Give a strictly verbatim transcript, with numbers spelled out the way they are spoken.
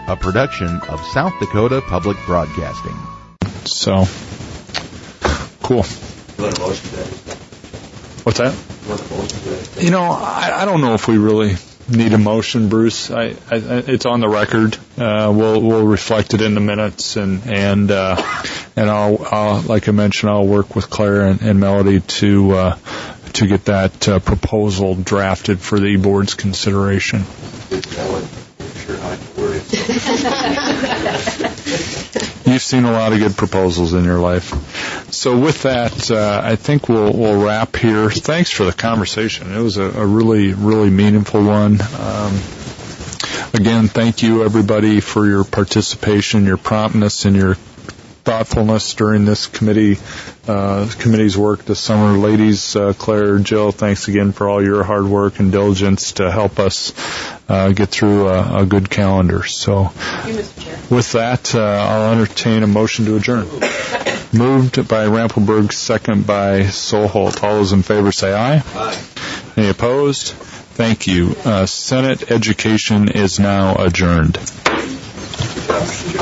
a production of South Dakota Public Broadcasting. So, cool. You want a motion for that? What's that? You want a motion for that? You know, I, I don't know if we really need a motion, Bruce. I, I, it's on the record. Uh, we'll we'll reflect it in the minutes, and and uh, and I'll, I'll like I mentioned, I'll work with Claire and, and Melody to uh, to get that uh, proposal drafted for the board's consideration. You've seen a lot of good proposals in your life. So with that, uh, I think we'll we'll wrap here. Thanks for the conversation. It was a, a really, really meaningful one. Um, again, thank you, everybody, for your participation, your promptness, and your thoughtfulness during this committee uh, committee's work this summer. Ladies, uh, Claire, Jill, thanks again for all your hard work and diligence to help us uh, get through a, a good calendar. So Thank you, Mister Chair. With that, uh, I'll entertain a motion to adjourn. Moved by Rampelberg, second by Solholt. All those in favor say aye. Aye. Any opposed? Thank you. Uh, Senate Education is now adjourned. Good job, Mister Chair.